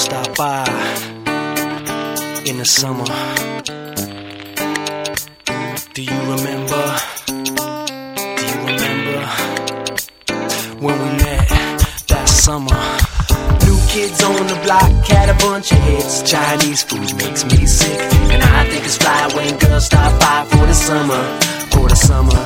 stop by in the summer. Do you remember? Do you remember when we met that summer? New kids on the block had a bunch of hits. Chinese food makes me sick, and I think it's fly when girls stop by for the summer. For the summer,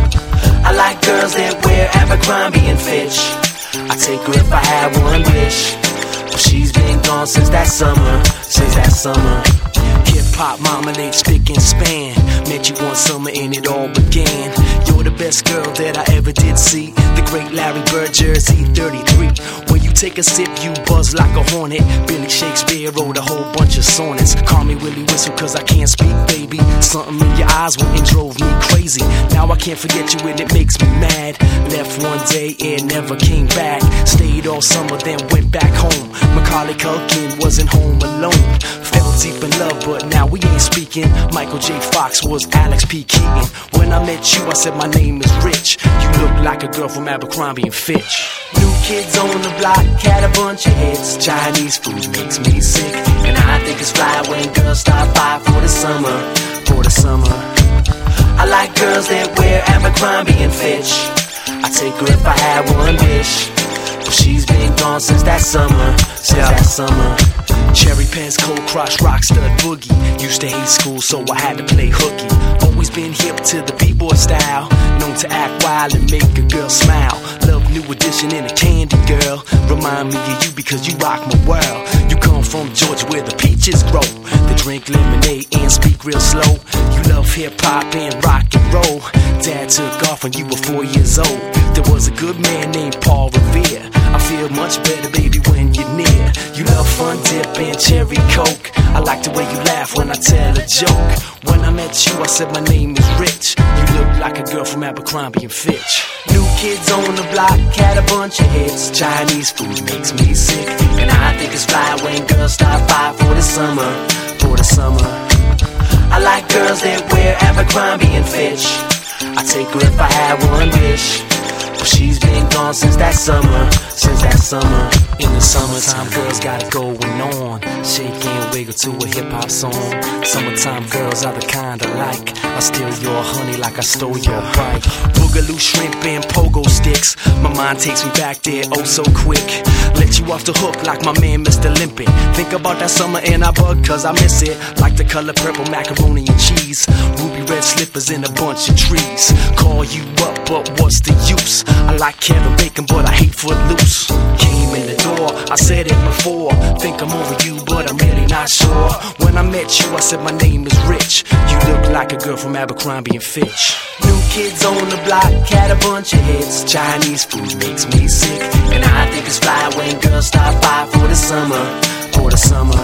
I like girls that wear Abercrombie and Fitch. I'd take her if I had one wish, but she's been gone since that summer. Since that summer. Hip-hop, marmalade, spick and span. Met you one summer and it all began. You're the best girl that I ever did see. The great Larry Bird, Jersey 33. When you take a sip, you buzz like a hornet. Billy Shakespeare wrote a whole bunch of sonnets. Call me Willie Whistle cause I can't speak, baby. Something in your eyes went and drove me crazy. Now I can't forget you and it makes me mad. Left one day and never came back. Stayed all summer then went back home. Macaulay Culkin wasn't home alone. Fell deep in love but now we ain't speaking. Michael J. Fox was Alex P. Keaton. When I met you I said my name is Rich. You look like a girl from Abercrombie and Fitch. New kids on the block had a bunch of hits. Chinese food makes me sick, and I think it's fly when girls stop by for the summer. For the summer, I like girls that wear Abercrombie and Fitch. I'd take her if I had one wish, but she's been gone since that summer. Since that summer. Cherry pants, cold crush, rock stud boogie. Used to hate school, so I had to play hooky. Always been hip to the b-boy style. Known to act wild and make a girl smile. Love New Edition and a Candy Girl. Remind me of you because you rock my world. You come from Georgia where the peaches grow. They drink lemonade and speak real slow. You love hip-hop and rock and roll. Dad took off when you were 4 years old. There was a good man named Paul Revere. I feel much better, baby, when you're near. You love Fun Dip and Cherry Coke. I like the way you laugh when I tell a joke. When I met you, I said my name is Rich. You look like a girl from Abercrombie and Fitch. New kids on the block had a bunch of hits. Chinese food makes me sick, and I think it's fly when girls stop by for the summer. For the summer, I like girls that wear Abercrombie and Fitch. I'd take her if I had one wish, but she's been gone since that summer. Since that summer. In the summertime, girls got it going on. Shake and wiggle to a hip-hop song. Summertime girls are the kind I like. I steal your honey like I stole your bike. Boogaloo shrimp and pogo sticks. My mind takes me back there oh so quick. Let you off the hook like my man Mr. Limpin'. Think about that summer and I bug cause I miss it. Like the color purple macaroni and cheese. Ruby red slippers in a bunch of trees. Call you up but what's the use? I like Kevin Bacon but I hate Footloose. Came in the door, I said it before. Think I'm over you, but I'm really not sure. When I met you, I said my name is Rich. You look like a girl from Abercrombie and Fitch. New kids on the block had a bunch of hits. Chinese food makes me sick, and I think it's fly when girls stop by for the summer. For the summer,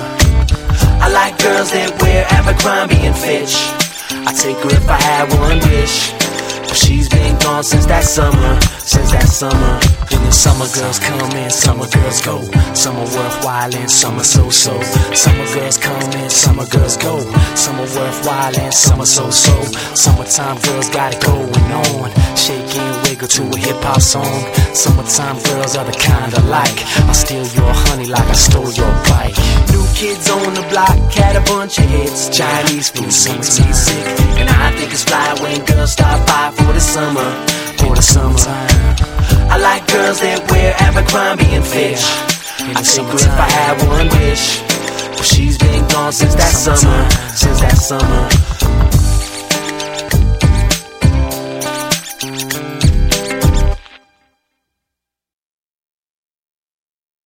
I like girls that wear Abercrombie and Fitch. I'd take her if I had one wish, but she's been gone since that summer. Since that summer. In the summer girls come and summer girls go. Some are worthwhile and some are so-so. Summer girls come and summer girls go. Some are worthwhile and some are so-so. Summertime girls got it going on. Shake and wiggle to a hip-hop song. Summertime girls are the kind I like. I steal your honey like I stole your bike. New kids on the block had a bunch of hits. Chinese food makes me sick, and I think it's fly when girls stop by for the summer. For the summertime, I like girls that wear Abercrombie and Fitch. I'd take her if I had one wish, but she's been gone since that summer. Since that summer.